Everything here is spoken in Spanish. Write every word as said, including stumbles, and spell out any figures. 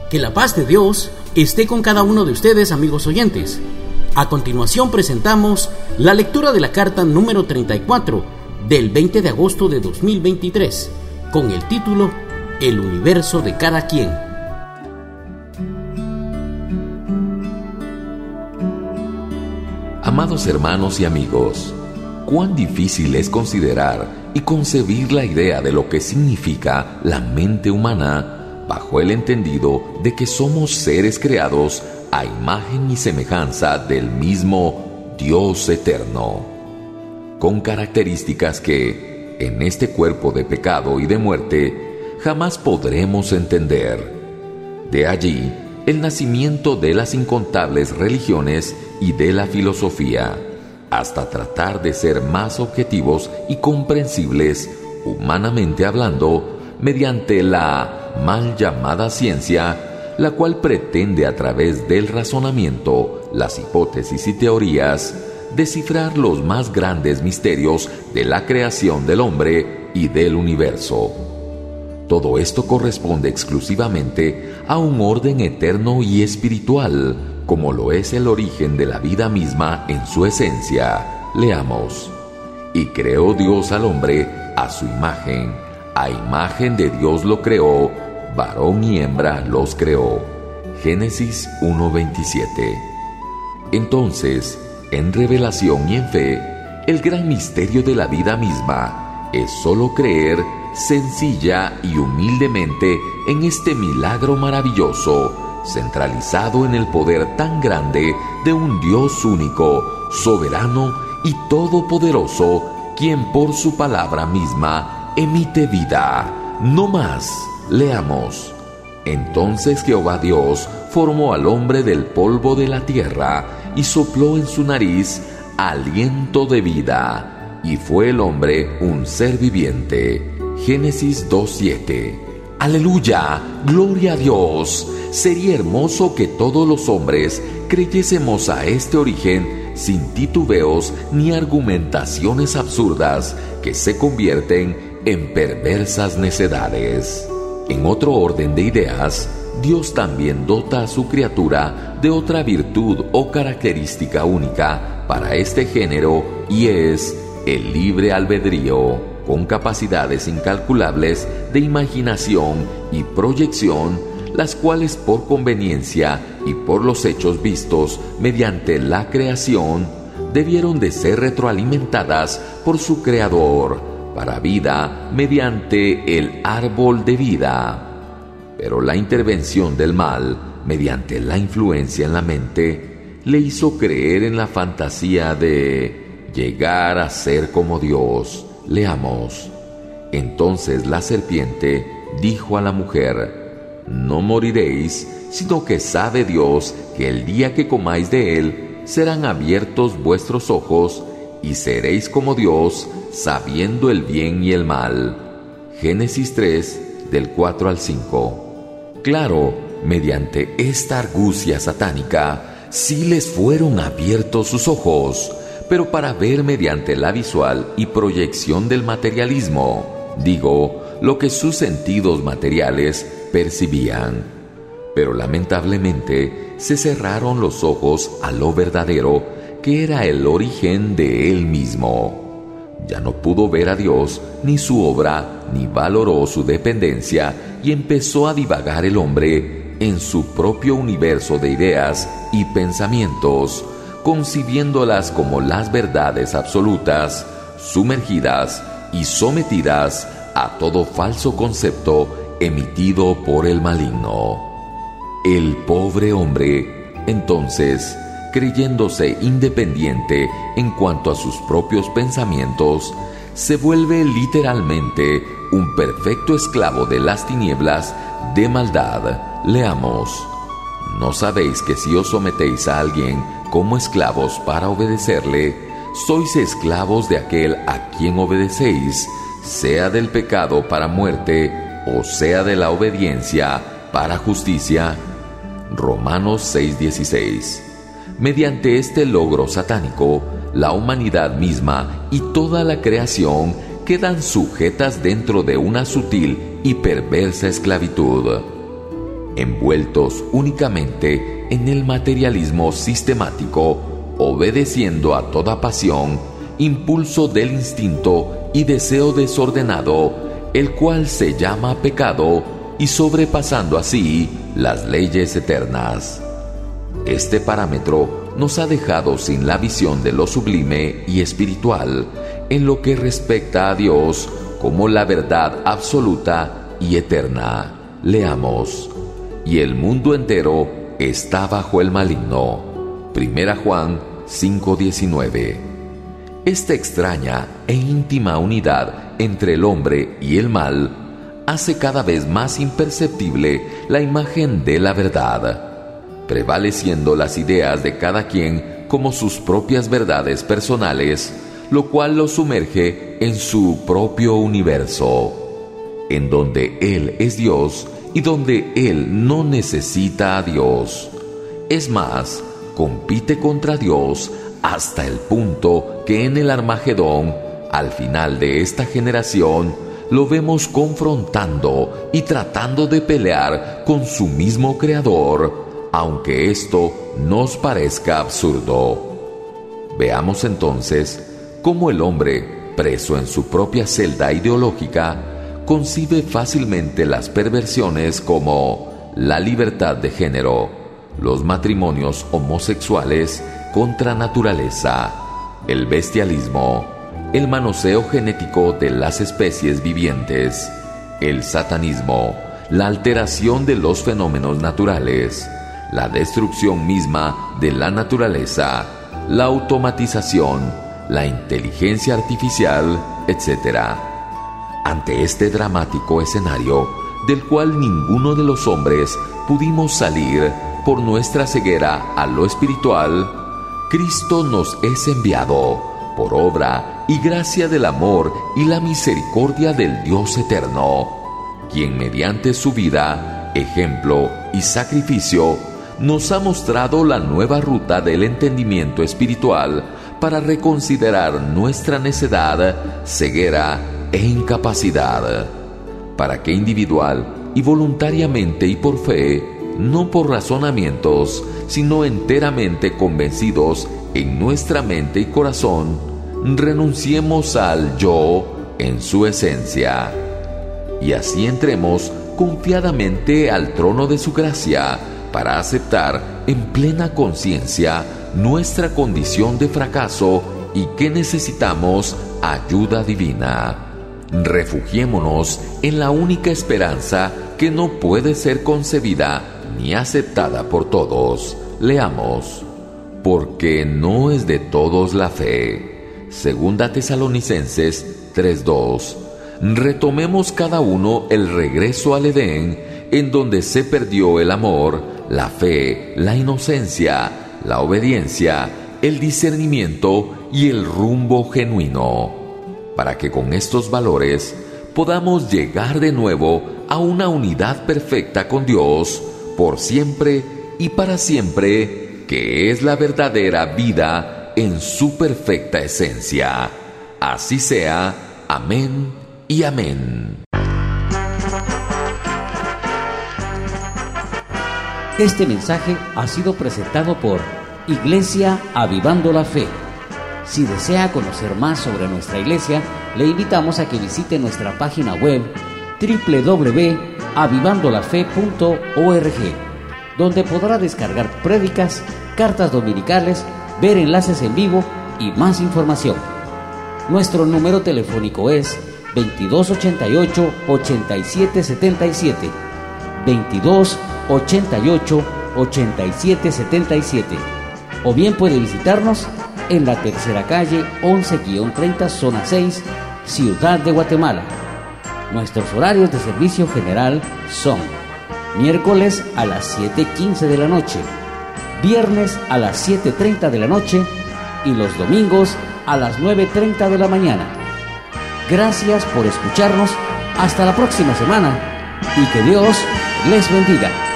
Que la paz de Dios esté con cada uno de ustedes, amigos oyentes. A continuación presentamos la lectura de la carta número treinta y cuatro del veinte de agosto de dos mil veintitrés, con el título El universo de cada quien. Amados hermanos y amigos, cuán difícil es considerar y concebir la idea de lo que significa la mente humana bajo el entendido de que somos seres creados a imagen y semejanza del mismo Dios eterno, con características que, en este cuerpo de pecado y de muerte, jamás podremos entender. De allí, el nacimiento de las incontables religiones y de la filosofía, hasta tratar de ser más objetivos y comprensibles, humanamente hablando, mediante la mal llamada ciencia, la cual pretende a través del razonamiento, las hipótesis y teorías, descifrar los más grandes misterios de la creación del hombre y del universo. Todo esto corresponde exclusivamente a un orden eterno y espiritual, como lo es el origen de la vida misma en su esencia. Leamos: y creó Dios al hombre a su imagen, a imagen de Dios lo creó, varón y hembra los creó. Génesis uno veintisiete. Entonces, en revelación y en fe, el gran misterio de la vida misma es solo creer sencilla y humildemente en este milagro maravilloso, centralizado en el poder tan grande de un Dios único, soberano y todopoderoso, quien por su palabra misma emite vida. No más. Leamos: entonces Jehová Dios formó al hombre del polvo de la tierra y sopló en su nariz aliento de vida, y fue el hombre un ser viviente. Génesis dos siete. ¡Aleluya! ¡Gloria a Dios! Sería hermoso que todos los hombres creyésemos a este origen sin titubeos ni argumentaciones absurdas que se convierten en perversas necedades. En otro orden de ideas, Dios también dota a su criatura de otra virtud o característica única para este género, y es el libre albedrío, con capacidades incalculables de imaginación y proyección, las cuales por conveniencia y por los hechos vistos mediante la creación, debieron de ser retroalimentadas por su creador, para vida mediante el árbol de vida. Pero la intervención del mal, mediante la influencia en la mente, le hizo creer en la fantasía de llegar a ser como Dios. Leamos: entonces la serpiente dijo a la mujer: no moriréis, sino que sabe Dios que el día que comáis de él, serán abiertos vuestros ojos, y seréis como Dios, sabiendo el bien y el mal. Génesis tres, del cuatro al cinco. Claro, mediante esta argucia satánica, sí les fueron abiertos sus ojos, pero para ver mediante la visual y proyección del materialismo, digo, lo que sus sentidos materiales percibían. Pero lamentablemente se cerraron los ojos a lo verdadero, que era el origen de él mismo. Ya no pudo ver a Dios ni su obra, ni valoró su dependencia, y empezó a divagar el hombre en su propio universo de ideas y pensamientos, concibiéndolas como las verdades absolutas, sumergidas y sometidas a todo falso concepto emitido por el maligno. El pobre hombre, entonces, creyéndose independiente en cuanto a sus propios pensamientos, se vuelve literalmente un perfecto esclavo de las tinieblas de maldad. Leamos: ¿no sabéis que si os sometéis a alguien como esclavos para obedecerle, sois esclavos de aquel a quien obedecéis, sea del pecado para muerte, o sea de la obediencia para justicia? Romanos seis dieciséis. Mediante este logro satánico, la humanidad misma y toda la creación quedan sujetas dentro de una sutil y perversa esclavitud. envueltos únicamente en el materialismo sistemático, obedeciendo a toda pasión, impulso del instinto y deseo desordenado, el cual se llama pecado, y sobrepasando así las leyes eternas. Este parámetro nos ha dejado sin la visión de lo sublime y espiritual en lo que respecta a Dios como la verdad absoluta y eterna. Leamos: y el mundo entero está bajo el maligno. Primera Juan cinco diecinueve. Esta extraña e íntima unidad entre el hombre y el mal hace cada vez más imperceptible la imagen de la verdad, prevaleciendo las ideas de cada quien como sus propias verdades personales, lo cual lo sumerge en su propio universo, en donde Él es Dios y donde Él no necesita a Dios. Es más, compite contra Dios hasta el punto que en el Armagedón, al final de esta generación, lo vemos confrontando y tratando de pelear con su mismo Creador, aunque esto nos parezca absurdo. Veamos entonces cómo el hombre, preso en su propia celda ideológica, concibe fácilmente las perversiones como la libertad de género, los matrimonios homosexuales contra naturaleza, el bestialismo, el manoseo genético de las especies vivientes, el satanismo, la alteración de los fenómenos naturales, la destrucción misma de la naturaleza, la automatización, la inteligencia artificial, etcétera. Ante este dramático escenario, del cual ninguno de los hombres pudimos salir por nuestra ceguera a lo espiritual, Cristo nos es enviado por obra y gracia del amor y la misericordia del Dios eterno, quien mediante su vida, ejemplo y sacrificio, nos ha mostrado la nueva ruta del entendimiento espiritual para reconsiderar nuestra necedad, ceguera e incapacidad, para que individual y voluntariamente y por fe, no por razonamientos, sino enteramente convencidos en nuestra mente y corazón, renunciemos al yo en su esencia, y así entremos confiadamente al trono de su gracia para aceptar en plena conciencia nuestra condición de fracaso y que necesitamos ayuda divina. Refugiémonos en la única esperanza que no puede ser concebida ni aceptada por todos. Leamos: porque no es de todos la fe. Segunda Tesalonicenses tres dos. Retomemos cada uno el regreso al Edén, en donde se perdió el amor, la fe, la inocencia, la obediencia, el discernimiento y el rumbo genuino, para que con estos valores podamos llegar de nuevo a una unidad perfecta con Dios, por siempre y para siempre, que es la verdadera vida en su perfecta esencia. Así sea. Amén y amén. Este mensaje ha sido presentado por Iglesia Avivando la Fe. Si desea conocer más sobre nuestra iglesia, le invitamos a que visite nuestra página web doble u doble u doble u punto avivando la fe punto org, donde podrá descargar prédicas, cartas dominicales, ver enlaces en vivo y más información. Nuestro número telefónico es veintidós ochenta y ocho, ochenta y siete setenta y siete, veintidós ochenta y ocho, ochenta y siete setenta y siete, o bien puede visitarnos en la tercera calle once treinta, zona seis, Ciudad de Guatemala. Nuestros horarios de servicio general son miércoles a las siete quince de la noche, viernes a las siete treinta de la noche y los domingos a las nueve treinta de la mañana. Gracias por escucharnos. Hasta la próxima semana y que Dios les bendiga.